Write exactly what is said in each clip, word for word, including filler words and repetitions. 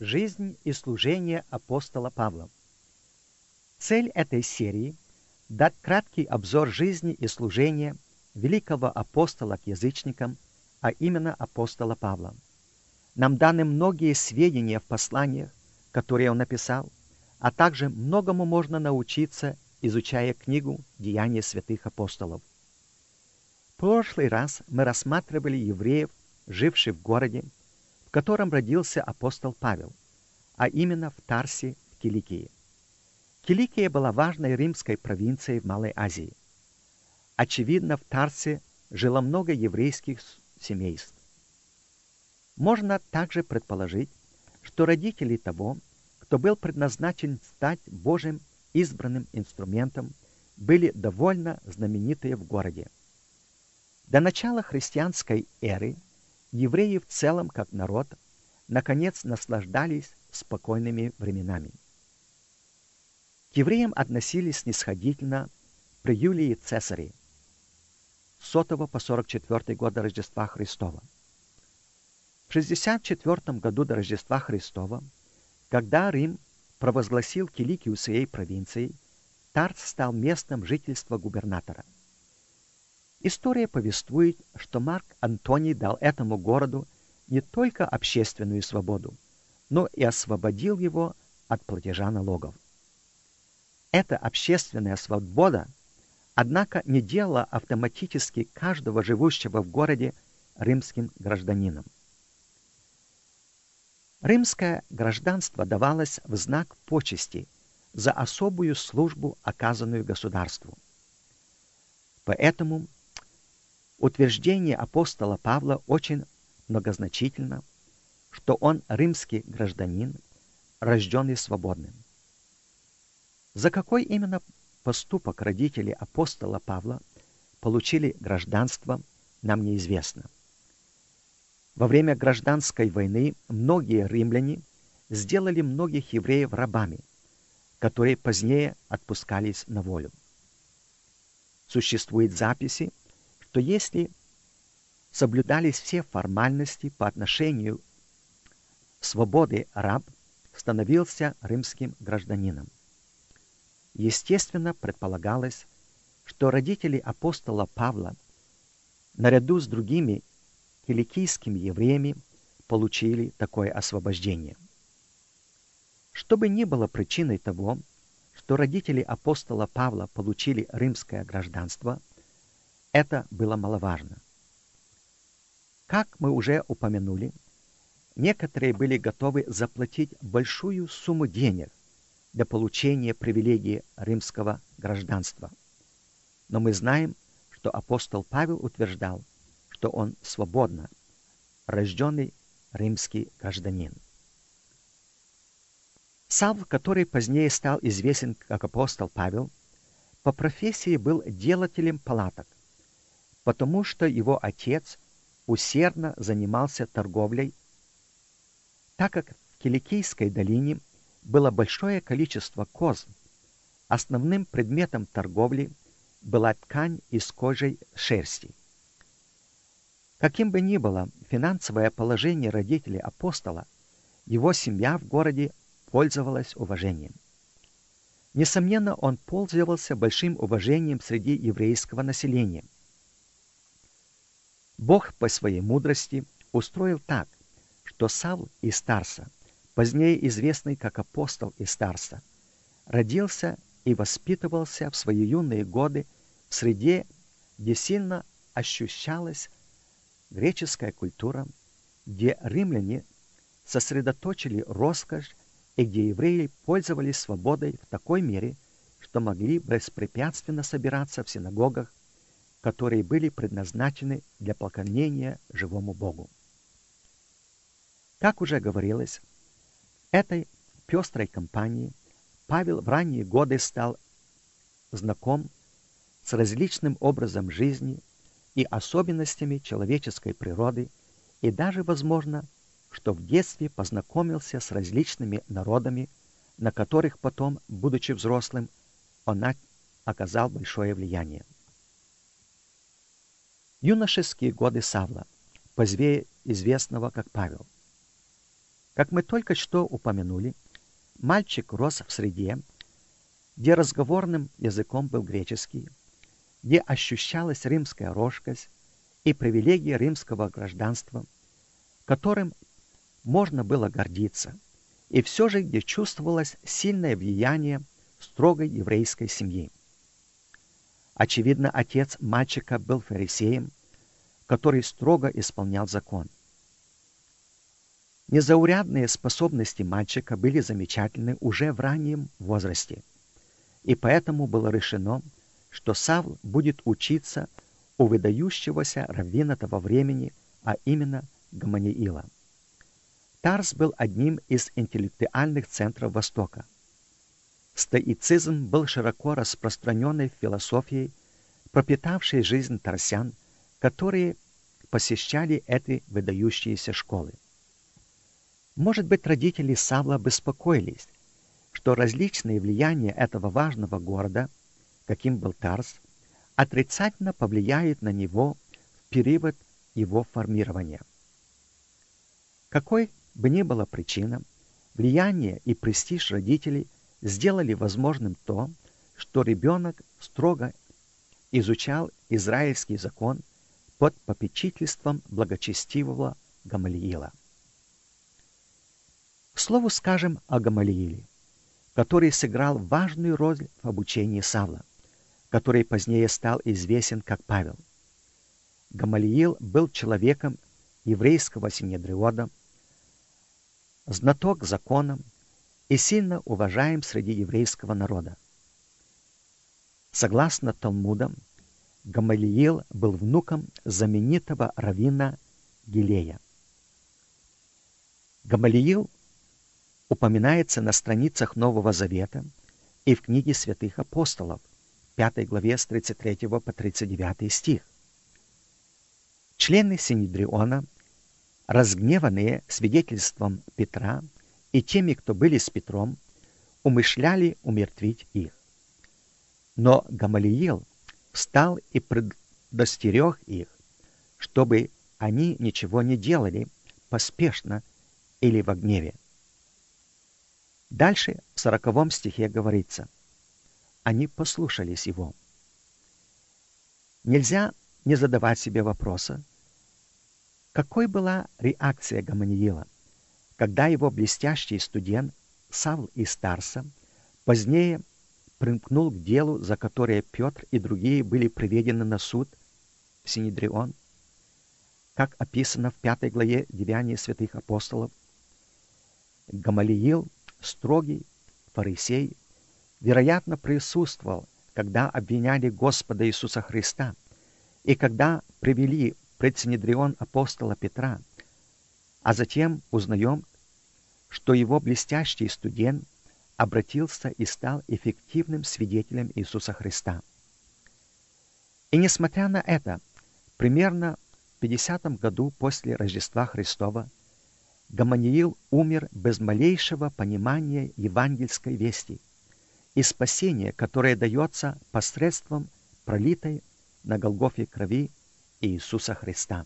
Жизнь и служение апостола Павла. Цель этой серии – дать краткий обзор жизни и служения великого апостола к язычникам, а именно апостола Павла. Нам даны многие сведения в посланиях, которые он написал, а также многому можно научиться, изучая книгу «Деяния святых апостолов». В прошлый раз мы рассматривали евреев, живших в городе, в котором родился апостол Павел, а именно в Тарсе в Киликии. Киликия была важной римской провинцией в Малой Азии. Очевидно, в Тарсе жило много еврейских семейств. Можно также предположить, что родители того, кто был предназначен стать Божьим избранным инструментом, были довольно знаменитые в городе. До начала христианской эры евреи в целом, как народ, наконец наслаждались спокойными временами. К евреям относились снисходительно при Юлии Цезаре, с сотого по сорок четвёртый год до Рождества Христова. В шестьдесят четвёртом году до Рождества Христова, когда Рим провозгласил Киликию своей провинцией, Тарс стал местом жительства губернатора. История повествует, что Марк Антоний дал этому городу не только общественную свободу, но и освободил его от платежа налогов. Эта общественная свобода, однако, не делала автоматически каждого живущего в городе римским гражданином. Римское гражданство давалось в знак почести за особую службу, оказанную государству. Поэтому утверждение апостола Павла очень многозначительно, что он римский гражданин, рожденный свободным. За какой именно поступок родители апостола Павла получили гражданство, нам неизвестно. Во время гражданской войны многие римляне сделали многих евреев рабами, которые позднее отпускались на волю. Существуют записи, что если соблюдались все формальности по отношению к свободе, раб становился римским гражданином. Естественно, предполагалось, что родители апостола Павла, наряду с другими киликийскими евреями, получили такое освобождение. Что бы ни было причиной того, что родители апостола Павла получили римское гражданство, это было маловажно. Как мы уже упомянули, некоторые были готовы заплатить большую сумму денег для получения привилегии римского гражданства. Но мы знаем, что апостол Павел утверждал, что он свободно рожденный римский гражданин. Савл, который позднее стал известен как апостол Павел, по профессии был делателем палаток, потому что его отец усердно занимался торговлей, так как в Киликийской долине было большое количество коз. Основным предметом торговли была ткань из кожи шерсти. Каким бы ни было финансовое положение родителей апостола, его семья в городе пользовалась уважением. Несомненно, он пользовался большим уважением среди еврейского населения. Бог по своей мудрости устроил так, что Савл из Тарса, позднее известный как апостол из Тарса, родился и воспитывался в свои юные годы в среде, где сильно ощущалась греческая культура, где римляне сосредоточили роскошь и где евреи пользовались свободой в такой мере, что могли беспрепятственно собираться в синагогах, которые были предназначены для поклонения живому Богу. Как уже говорилось, этой пестрой компании Павел в ранние годы стал знаком с различным образом жизни и особенностями человеческой природы, и даже, возможно, что в детстве познакомился с различными народами, на которых потом, будучи взрослым, он оказал большое влияние. Юношеские годы Савла, позднее известного как Павел. Как мы только что упомянули, мальчик рос в среде, где разговорным языком был греческий, где ощущалась римская рожкость и привилегии римского гражданства, которым можно было гордиться, и все же где чувствовалось сильное влияние строгой еврейской семьи. Очевидно, отец мальчика был фарисеем, который строго исполнял закон. Незаурядные способности мальчика были замечательны уже в раннем возрасте, и поэтому было решено, что Савл будет учиться у выдающегося раввина того времени, а именно Гамалиила. Тарс был одним из интеллектуальных центров Востока. Стоицизм был широко распространенной философией, пропитавшей жизнь тарсян, которые посещали эти выдающиеся школы. Может быть, родители Савла беспокоились, что различные влияния этого важного города, каким был Тарс, отрицательно повлияют на него в период его формирования. Какой бы ни была причина, влияние и престиж родителей сделали возможным то, что ребенок строго изучал израильский закон под попечительством благочестивого Гамалиила. К слову скажем о Гамалииле, который сыграл важную роль в обучении Савла, который позднее стал известен как Павел. Гамалиил был человеком еврейского синедриона, знаток закона и сильно уважаем среди еврейского народа. Согласно Талмудам, Гамалиил был внуком знаменитого раввина Гилея. Гамалиил упоминается на страницах Нового Завета и в книге святых апостолов, пятой главе с тридцать третьего по тридцать девятый стих. Члены Синедриона, разгневанные свидетельством Петра и теми, кто были с Петром, умышляли умертвить их. Но Гамалиил встал и предостерег их, чтобы они ничего не делали поспешно или во гневе. Дальше в сороковом стихе говорится: они послушались его. Нельзя не задавать себе вопроса, какой была реакция Гамалиила, когда его блестящий студент Савл из Тарса позднее примкнул к делу, за которое Петр и другие были приведены на суд в Синедрион, как описано в пятой главе Деяний святых апостолов. Гамалиил, строгий фарисей, вероятно, присутствовал, когда обвиняли Господа Иисуса Христа, и когда привели пред Синедрион апостола Петра, а затем узнаем, что его блестящий студент обратился и стал эффективным свидетелем Иисуса Христа. И несмотря на это, примерно в пятидесятом году после Рождества Христова Гамалиил умер без малейшего понимания евангельской вести и спасения, которое дается посредством пролитой на Голгофе крови Иисуса Христа.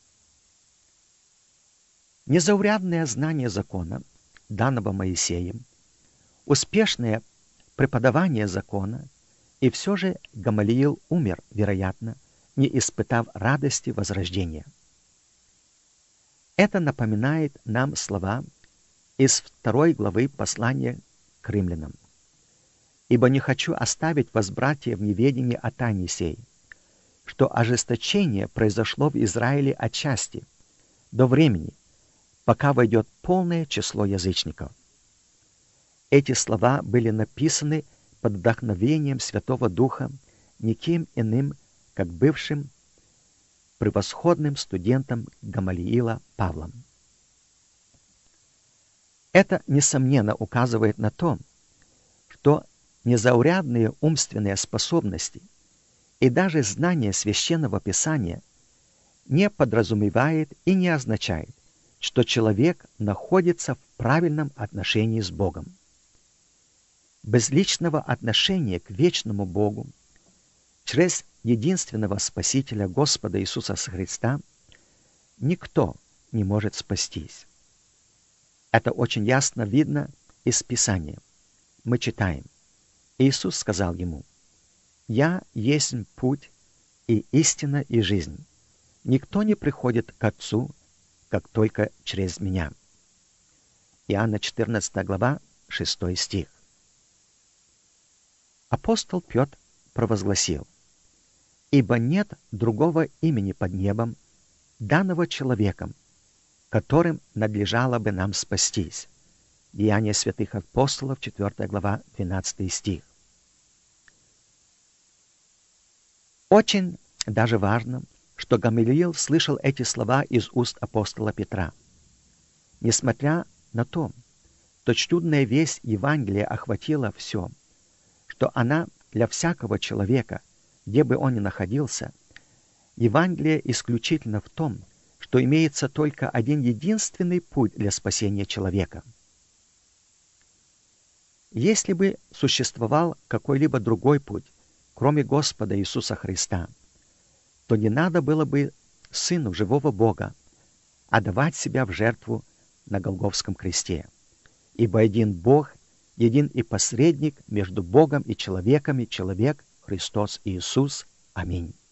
Незаурядное знание закона, данного Моисеем, успешное преподавание закона, и все же Гамалиил умер, вероятно, не испытав радости возрождения. Это напоминает нам слова из второй главы послания к римлянам. «Ибо не хочу оставить вас, братья, в неведении о тайне сей, что ожесточение произошло в Израиле отчасти, до времени, пока войдет полное число язычников». Эти слова были написаны под вдохновением Святого Духа никем иным, как бывшим превосходным студентом Гамалиила Павлом. Это, несомненно, указывает на то, что незаурядные умственные способности и даже знание Священного Писания не подразумевает и не означает, что человек находится в правильном отношении с Богом. Без личного отношения к вечному Богу, через единственного Спасителя Господа Иисуса Христа, никто не может спастись. Это очень ясно видно из Писания. Мы читаем. Иисус сказал ему: «Я есть путь и истина и жизнь. Никто не приходит к Отцу, как только через Меня». Иоанна четырнадцатая глава, шестой стих. Апостол Петр провозгласил: «Ибо нет другого имени под небом, данного человеком, которым надлежало бы нам спастись». Деяния святых апостолов, четвёртая глава, двенадцатый стих. Очень даже важно, что Гамалиил слышал эти слова из уст апостола Петра. Несмотря на то, что чудная весть Евангелия охватила все, что она для всякого человека, где бы он ни находился, Евангелие исключительно в том, что имеется только один единственный путь для спасения человека. Если бы существовал какой-либо другой путь, кроме Господа Иисуса Христа, то не надо было бы Сыну живого Бога отдавать себя в жертву на Голгофском кресте. Ибо один Бог, един и посредник между Богом и человеком, и человек Христос Иисус. Аминь.